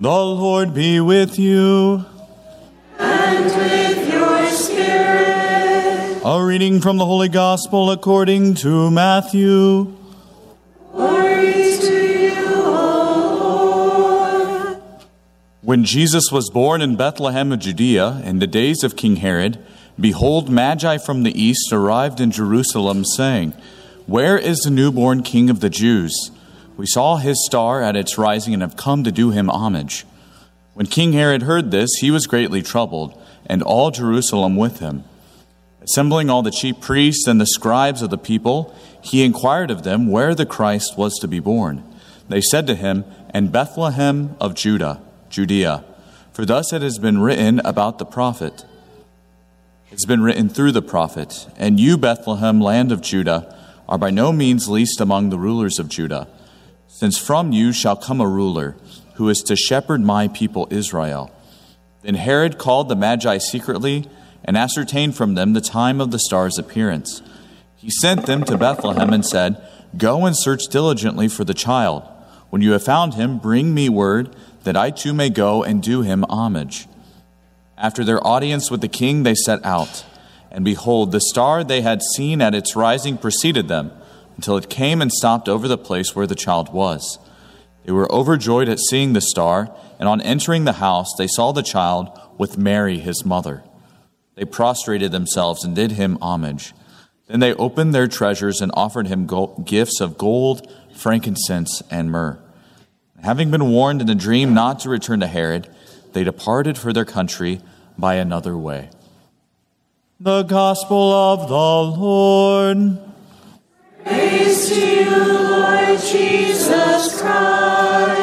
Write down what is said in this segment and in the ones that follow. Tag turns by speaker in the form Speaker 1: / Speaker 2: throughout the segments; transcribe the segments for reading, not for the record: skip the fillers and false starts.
Speaker 1: The Lord be with you.
Speaker 2: And with your spirit.
Speaker 1: A reading from the Holy Gospel according to Matthew.
Speaker 2: Glory to you, O Lord.
Speaker 1: When Jesus was born in Bethlehem of Judea in the days of King Herod, behold, Magi from the east arrived in Jerusalem, saying, "Where is the newborn King of the Jews? We saw his star at its rising and have come to do him homage." When King Herod heard this, he was greatly troubled, and all Jerusalem with him. Assembling all the chief priests and the scribes of the people, he inquired of them where the Christ was to be born. They said to him, "In Bethlehem of Judea, for thus it has been written about the prophet. It's been written through the prophet, and you, Bethlehem, land of Judah, are by no means least among the rulers of Judah, since from you shall come a ruler, who is to shepherd my people Israel." Then Herod called the Magi secretly and ascertained from them the time of the star's appearance. He sent them to Bethlehem and said, "Go and search diligently for the child. When you have found him, bring me word that I too may go and do him homage." After their audience with the king, they set out. And behold, the star they had seen at its rising preceded them, until it came and stopped over the place where the child was. They were overjoyed at seeing the star, and on entering the house, they saw the child with Mary, his mother. They prostrated themselves and did him homage. Then they opened their treasures and offered him gifts of gold, frankincense, and myrrh. Having been warned in a dream not to return to Herod, they departed for their country by another way. The Gospel of the Lord.
Speaker 2: Praise to you, Lord Jesus Christ.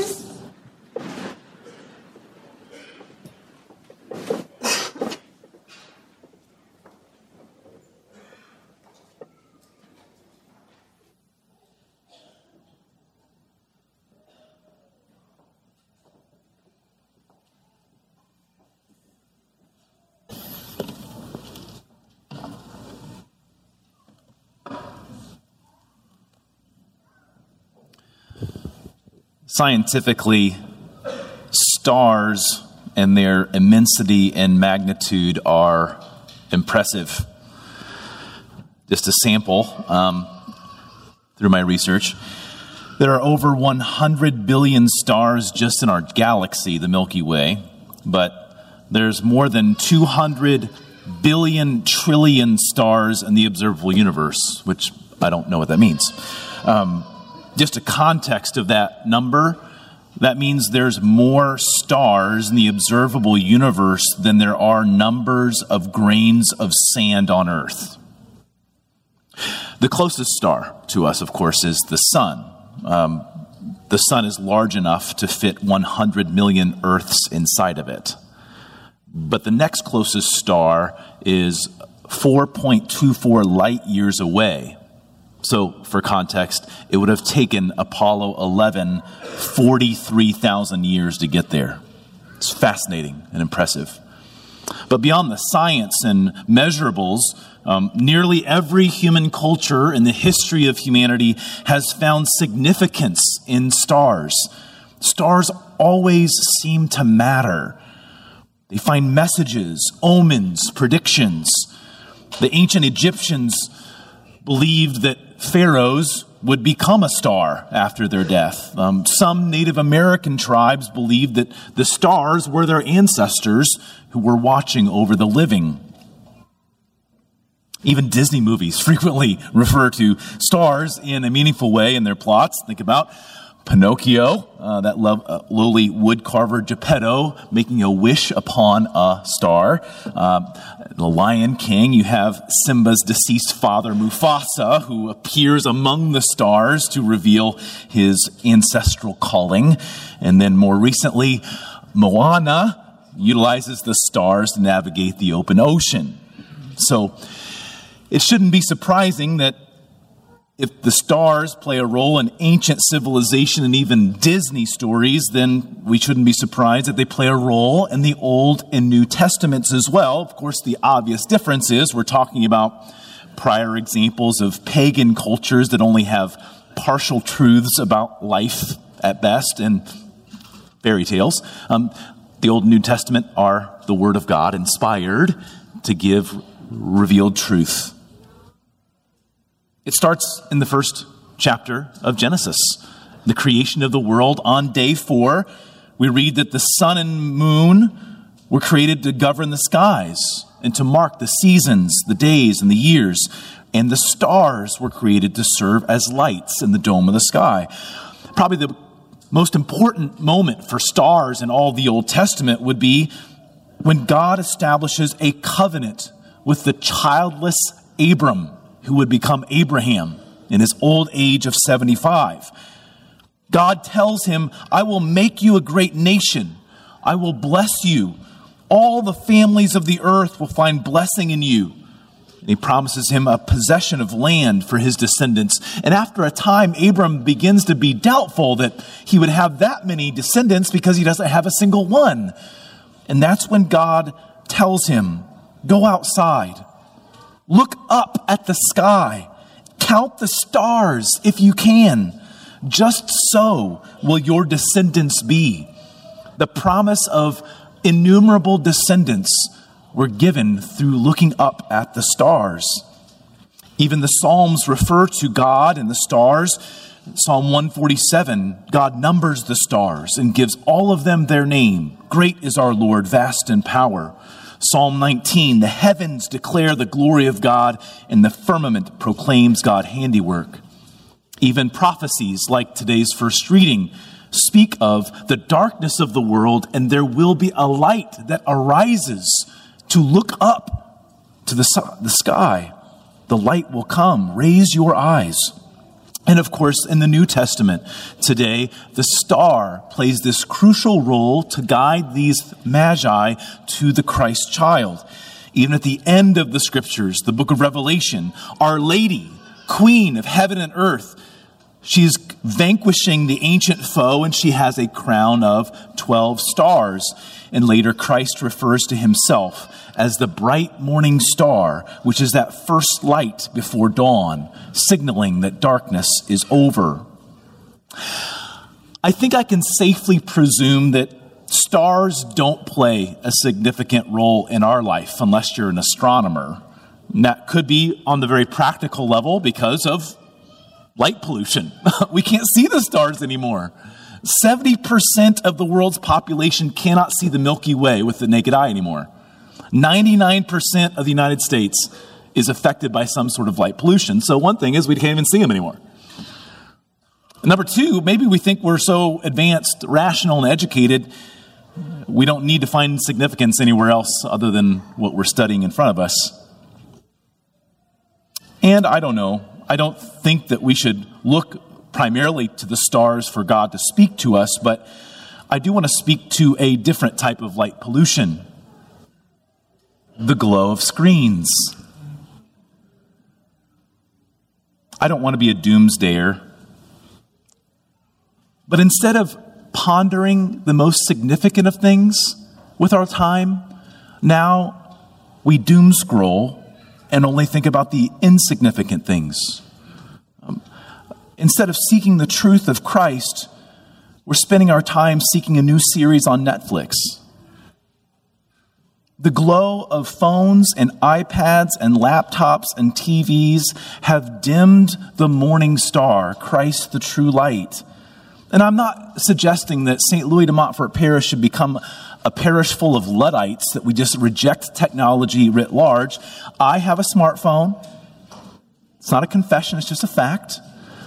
Speaker 3: Scientifically, stars and their immensity and magnitude are impressive. Just a sample through my research. There are over 100 billion stars just in our galaxy, the Milky Way, but there's more than 200 billion trillion stars in the observable universe, which I don't know what that means. Just a context of that number, that means there's more stars in the observable universe than there are numbers of grains of sand on Earth. The closest star to us, of course, is the sun. The sun is large enough to fit 100 million Earths inside of it. But the next closest star is 4.24 light years away. So, for context, it would have taken Apollo 11 43,000 years to get there. It's fascinating and impressive. But beyond the science and measurables, nearly every human culture in the history of humanity has found significance in stars. Stars always seem to matter. They find messages, omens, predictions. The ancient Egyptians believed that pharaohs would become a star after their death. Some Native American tribes believed that the stars were their ancestors who were watching over the living. Even Disney movies frequently refer to stars in a meaningful way in their plots. Think about Pinocchio, that lowly woodcarver Geppetto making a wish upon a star. The Lion King, you have Simba's deceased father Mufasa, who appears among the stars to reveal his ancestral calling. And then more recently, Moana utilizes the stars to navigate the open ocean. So it shouldn't be surprising that if the stars play a role in ancient civilization and even Disney stories, then we shouldn't be surprised that they play a role in the Old and New Testaments as well. Of course, the obvious difference is we're talking about prior examples of pagan cultures that only have partial truths about life at best, and fairy tales. The Old and New Testament are the Word of God, inspired to give revealed truth. It starts in the first chapter of Genesis, the creation of the world. On day 4, we read that the sun and moon were created to govern the skies and to mark the seasons, the days, and the years. And the stars were created to serve as lights in the dome of the sky. Probably the most important moment for stars in all the Old Testament would be when God establishes a covenant with the childless Abram, who would become Abraham in his old age of 75. God tells him, I will make you a great nation. I will bless you. All the families of the earth will find blessing in you. And he promises him a possession of land for his descendants. And after a time, Abram begins to be doubtful that he would have that many descendants because he doesn't have a single one. And that's when God tells him, go outside, look up at the sky, count the stars if you can. Just so will your descendants be. The promise of innumerable descendants were given through looking up at the stars. Even the Psalms refer to God and the stars. Psalm 147, God numbers the stars and gives all of them their name. Great is our Lord, vast in power. Psalm 19, the heavens declare the glory of God, and the firmament proclaims God's handiwork. Even prophecies like today's first reading speak of the darkness of the world, and there will be a light that arises to look up to the sky. The light will come. Raise your eyes. And of course, in the New Testament today, the star plays this crucial role to guide these magi to the Christ child. Even at the end of the scriptures, the book of Revelation, Our Lady, Queen of heaven and earth, she's vanquishing the ancient foe, and she has a crown of 12 stars. And later, Christ refers to himself as the bright morning star, which is that first light before dawn, signaling that darkness is over. I think I can safely presume that stars don't play a significant role in our life unless you're an astronomer. And that could be on the very practical level because of light pollution. We can't see the stars anymore. 70% of the world's population cannot see the Milky Way with the naked eye anymore. 99% of the United States is affected by some sort of light pollution. So one thing is we can't even see them anymore. Number two, maybe we think we're so advanced, rational, and educated, we don't need to find significance anywhere else other than what we're studying in front of us. And I don't know. I don't think that we should look primarily to the stars for God to speak to us, but I do want to speak to a different type of light pollution. The glow of screens. I don't want to be a doomsdayer, but instead of pondering the most significant of things with our time, now we doom scroll and only think about the insignificant things. Instead of seeking the truth of Christ, we're spending our time seeking a new series on Netflix. The glow of phones and iPads and laptops and TVs have dimmed the morning star, Christ the true light. And I'm not suggesting that St. Louis de Montfort Parish should become a parish full of Luddites, that we just reject technology writ large. I have a smartphone. It's not a confession, it's just a fact.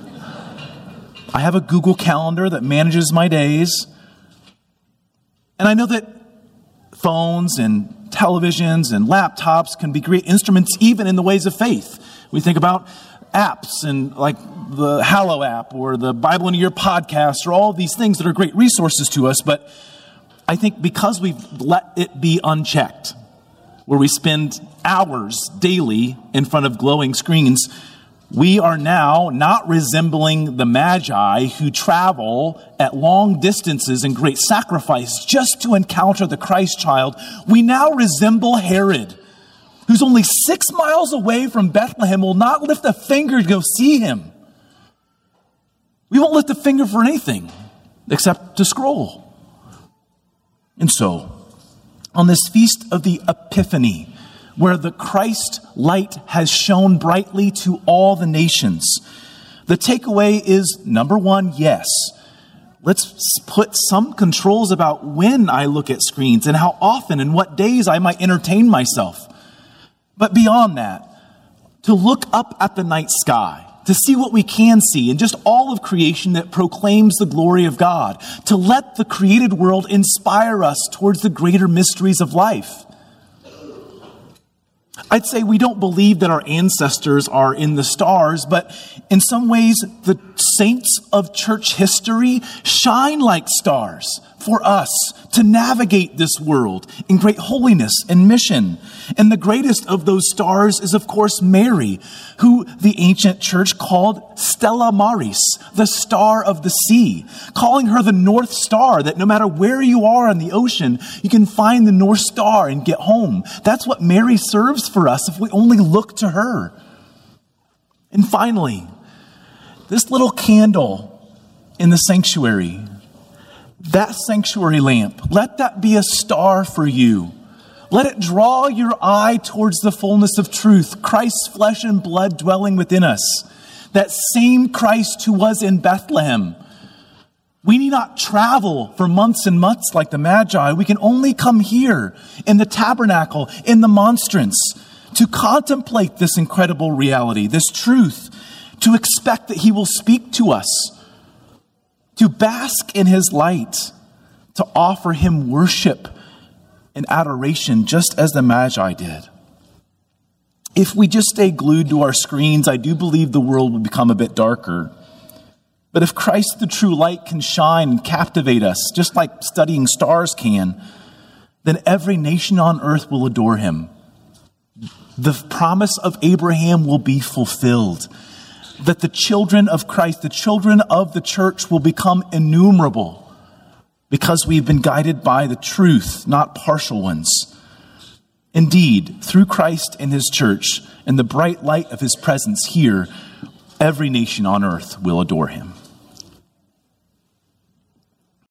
Speaker 3: I have a Google Calendar that manages my days. And I know that phones and televisions and laptops can be great instruments even in the ways of faith. We think about apps and like the Hallow app or the Bible in a Year podcast or all of these things that are great resources to us. But I think because we've let it be unchecked, where we spend hours daily in front of glowing screens, we are now not resembling the Magi who travel at long distances and great sacrifice just to encounter the Christ child. We now resemble Herod, who's only 6 miles away from Bethlehem, will not lift a finger to go see him. We won't lift a finger for anything except to scroll. And so, on this feast of the Epiphany, where the Christ light has shone brightly to all the nations, the takeaway is, number one, yes, let's put some controls about when I look at screens and how often and what days I might entertain myself. But beyond that, to look up at the night sky, to see what we can see and just all of creation that proclaims the glory of God, to let the created world inspire us towards the greater mysteries of life. I'd say we don't believe that our ancestors are in the stars, but in some ways, the saints of church history shine like stars for us to navigate this world in great holiness and mission. And the greatest of those stars is, of course, Mary, who the ancient church called Stella Maris, the star of the sea, calling her the North Star, that no matter where you are on the ocean, you can find the North Star and get home. That's what Mary serves for us if we only look to her. And finally, this little candle in the sanctuary, that sanctuary lamp, let that be a star for you. Let it draw your eye towards the fullness of truth, Christ's flesh and blood dwelling within us. That same Christ who was in Bethlehem. We need not travel for months and months like the Magi. We can only come here in the tabernacle, in the monstrance, to contemplate this incredible reality, this truth, to expect that he will speak to us, to bask in his light, to offer him worship and adoration just as the Magi did. If we just stay glued to our screens, I do believe the world will become a bit darker. But if Christ, the true light, can shine and captivate us, just like studying stars can, then every nation on earth will adore him. The promise of Abraham will be fulfilled. That the children of Christ, the children of the church, will become innumerable because we've been guided by the truth, not partial ones. Indeed, through Christ and his church and the bright light of his presence here, every nation on earth will adore him.